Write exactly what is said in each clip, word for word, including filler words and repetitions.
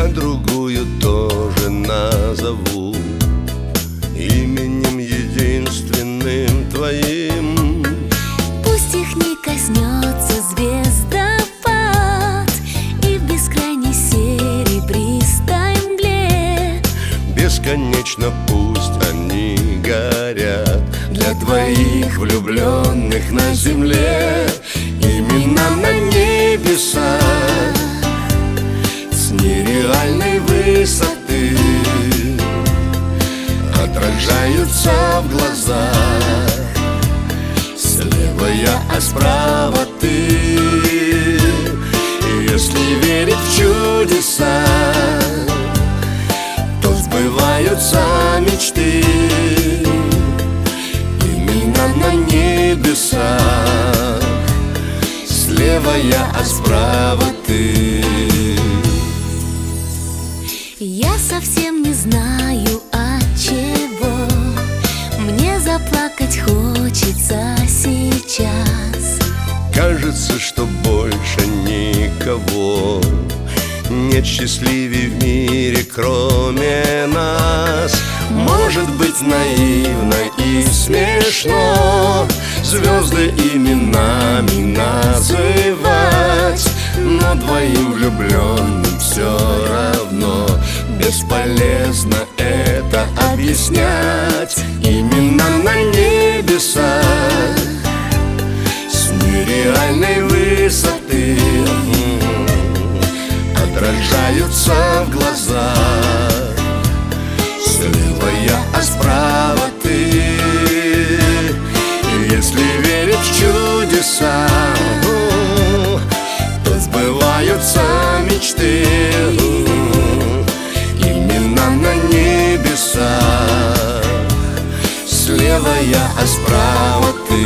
а другую тоже назову именем единственным твоим. Пусть их не коснется звездопад, и в бескрайней серебристой мгле бесконечно пусть они горят для двоих влюбленных на земле. Имена на небесах с нереальной высоты отражаются в глазах. Слева я, а справа ты. И если верить в чудеса, то сбываются мечты. Имена на небесах, слева я, а справа ты. Я совсем не знаю, от чего мне заплакать хочется сейчас. Кажется, что больше никого нет счастливей в мире, кроме нас. Может быть, наивно и смешно звезды именами называть, но двоим влюбленным все равно бесполезно это объяснять. Имена на небесах с нереальной высоты отражаются в глазах. Слева я, а справа ты. И если верить в чудеса, то сбываются мечты. Имена на небесах, слева я, а справа ты.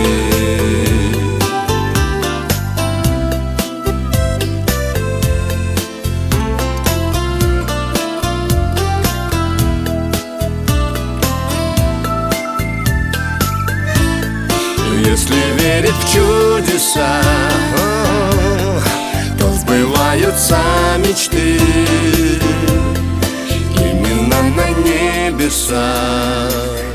Если верить в чудеса, то сбываются мечты. Имена на небесах.